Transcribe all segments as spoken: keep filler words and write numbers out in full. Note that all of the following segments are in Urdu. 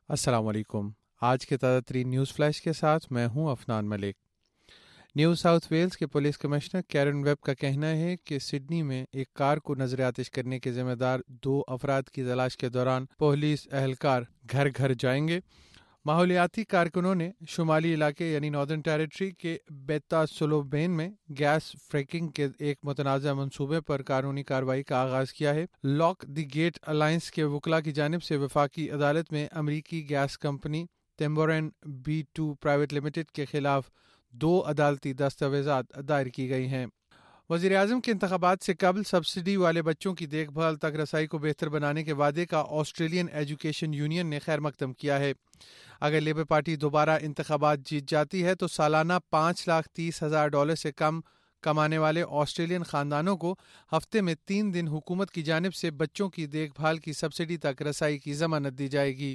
السلام علیکم۔ آج کے تازہ ترین نیوز فلیش کے ساتھ میں ہوں Afnan Malik. New South Wales کے پولیس کمشنر کیرن ویب کا کہنا ہے کہ سڈنی میں ایک کار کو نظر آتش کرنے کے ذمہ دار دو افراد کی تلاش کے دوران پولیس اہلکار گھر گھر جائیں گے۔ ماحولیاتی کارکنوں نے شمالی علاقے یعنی ناردرن ٹیریٹری کے بیتا سولوبین میں گیس فریکنگ کے ایک متنازع منصوبے پر قانونی کارروائی کا آغاز کیا ہے۔ لاک دی گیٹ الائنس کے وکلاء کی جانب سے وفاقی عدالت میں امریکی gas company Tamboran B two private limited کے خلاف دو عدالتی دستاویزات دائر کی گئی ہیں۔ وزیر اعظم کے انتخابات سے قبل سبسڈی والے بچوں کی دیکھ بھال تک رسائی کو بہتر بنانے کے وعدے کا آسٹریلین ایجوکیشن یونین نے خیر مقدم کیا ہے۔ اگر لیبر پارٹی دوبارہ انتخابات جیت جاتی ہے تو سالانہ پانچ لاکھ تیس ہزار ڈالر سے کم کمانے والے آسٹریلین خاندانوں کو ہفتے میں تین دن حکومت کی جانب سے بچوں کی دیکھ بھال کی سبسڈی تک رسائی کی ضمانت دی جائے گی۔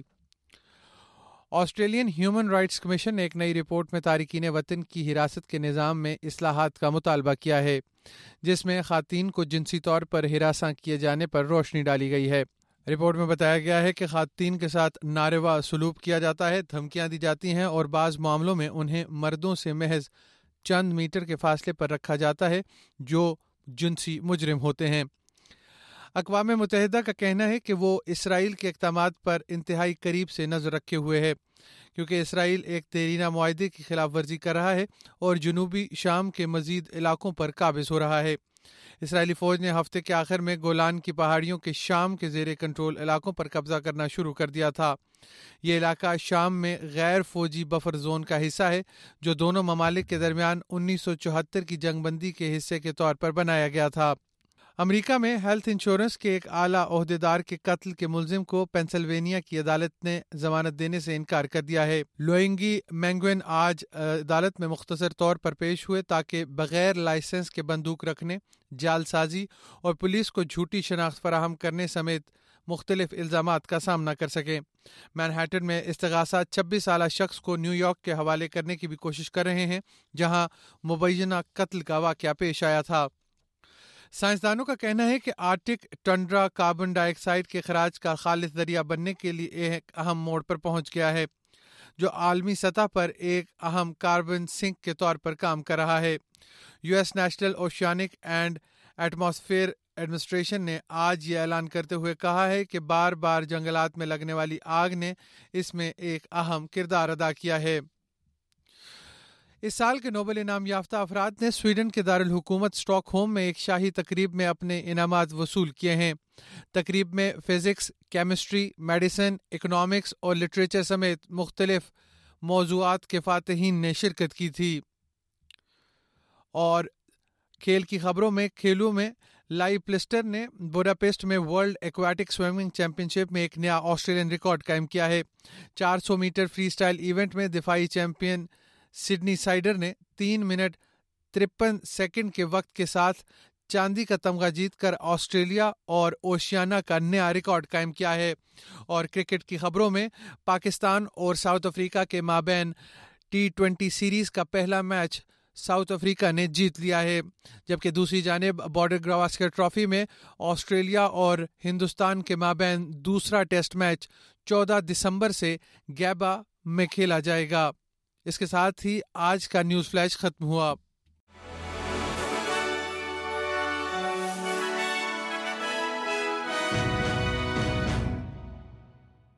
آسٹریلین ہیومن رائٹس کمیشن نے ایک نئی رپورٹ میں تارکین وطن کی حراست کے نظام میں اصلاحات کا مطالبہ کیا ہے، جس میں خواتین کو جنسی طور پر ہراساں کیے جانے پر روشنی ڈالی گئی ہے۔ رپورٹ میں بتایا گیا ہے کہ خواتین کے ساتھ ناروا سلوک کیا جاتا ہے، دھمکیاں دی جاتی ہیں اور بعض معاملوں میں انہیں مردوں سے محض چند میٹر کے فاصلے پر رکھا جاتا ہے جو جنسی مجرم ہوتے ہیں۔ اقوام متحدہ کا کہنا ہے کہ وہ اسرائیل کے اقدامات پر انتہائی قریب سے نظر رکھے ہوئے ہے، کیونکہ اسرائیل ایک دیرینہ معاہدے کی خلاف ورزی کر رہا ہے اور جنوبی شام کے مزید علاقوں پر قابض ہو رہا ہے۔ اسرائیلی فوج نے ہفتے کے آخر میں گولان کی پہاڑیوں کے شام کے زیر کنٹرول علاقوں پر قبضہ کرنا شروع کر دیا تھا۔ یہ علاقہ شام میں غیر فوجی بفر زون کا حصہ ہے جو دونوں ممالک کے درمیان انیس سو چوہتر کی جنگ بندی کے حصے کے طور پر بنایا گیا تھا۔ امریکہ میں ہیلتھ انشورنس کے ایک اعلیٰ عہدیدار کے قتل کے ملزم کو پینسلوینیا کی عدالت نے ضمانت دینے سے انکار کر دیا ہے۔ لوئنگی مینگوین آج عدالت میں مختصر طور پر پیش ہوئے تاکہ بغیر لائسنس کے بندوق رکھنے، جعل سازی اور پولیس کو جھوٹی شناخت فراہم کرنے سمیت مختلف الزامات کا سامنا کر سکیں۔ مینہٹن میں استغاثہ چھبیس سالہ شخص کو نیو یارک کے حوالے کرنے کی بھی کوشش کر رہے ہیں جہاں مبینہ قتل کا واقعہ پیش آیا تھا۔ سائنسدانوں کا کہنا ہے کہ آرکٹک ٹنڈرا کاربن ڈائی آکسائیڈ کے اخراج کا خالص ذریعہ بننے کے لیے ایک اہم موڑ پر پہنچ گیا ہے، جو عالمی سطح پر ایک اہم کاربن سنک کے طور پر کام کر رہا ہے۔ U S national oceanic and atmospheric administration نے آج یہ اعلان کرتے ہوئے کہا ہے کہ بار بار جنگلات میں لگنے والی آگ نے اس میں ایک اہم کردار ادا کیا ہے۔ اس سال کے نوبل انعام یافتہ افراد نے سویڈن کے دارالحکومت اسٹاک ہوم میں ایک شاہی تقریب میں اپنے انعامات وصول کیے ہیں۔ تقریب میں فزکس، کیمسٹری، میڈیسن، اکنامکس اور لٹریچر سمیت مختلف موضوعات کے فاتحین نے شرکت کی تھی۔ اور کھیل کی خبروں میں کھیلوں میں لائی پلسٹر نے بوڈاپیسٹ میں world aquatic swimming championship میں ایک نیا آسٹریلین ریکارڈ قائم کیا ہے۔ چار سو میٹر فری سٹائل ایونٹ میں دفاعی چیمپئن سڈنی سائڈر نے تین منٹ ترپن سیکنڈ کے وقت کے ساتھ چاندی کا تمغہ جیت کر آسٹریلیا اور اوشیانا کا نیا ریکارڈ قائم کیا ہے۔ اور کرکٹ کی خبروں میں پاکستان اور ساؤتھ افریقہ کے مابین ٹی ٹوینٹی سیریز کا پہلا میچ ساؤتھ افریقہ نے جیت لیا ہے، جبکہ دوسری جانب بارڈر گواسکر ٹرافی میں آسٹریلیا اور ہندوستان کے مابین دوسرا ٹیسٹ میچ چودہ دسمبر سے گیبا میں کھیلا جائے گا۔ اس کے ساتھ ہی آج کا نیوز فلیش ختم ہوا۔